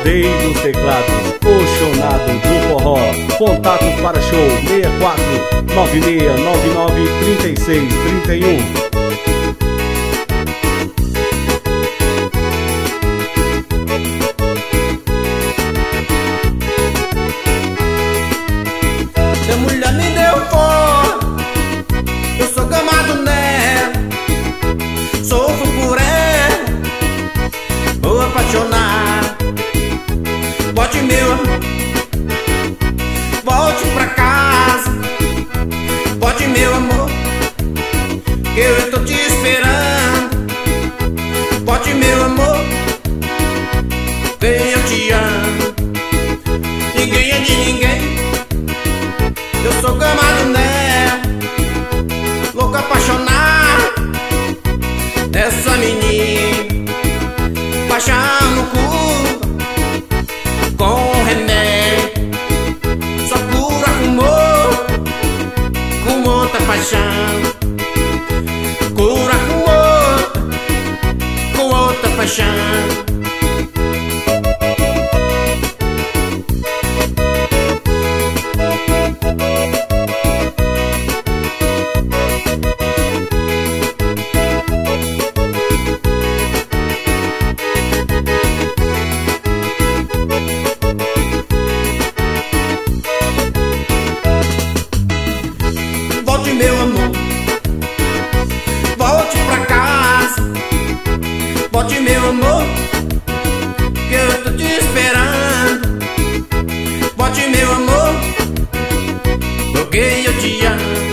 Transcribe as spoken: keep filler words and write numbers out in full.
Rei dos teclados, o chonado do forró. Contatos para show seis quatro nove seis nove nove três seis três um. Se a mulher me deu fora, eu sou gamado nela, sofro por ela, vou apaixonar. Bote meu amor, volte pra casa. Bote meu amor, que eu tô te esperando. Bote meu amor, vem, eu te amo. Ninguém é de ninguém, eu sou gamado nela, louco apaixonado dessa menina. Paixão no cu com remédio, só cura com amor, com outra paixão. Cura com outra, com outra paixão. Volte meu amor, volte pra casa. Volte meu amor, que eu tô te esperando. Volte meu amor, porque eu te amo.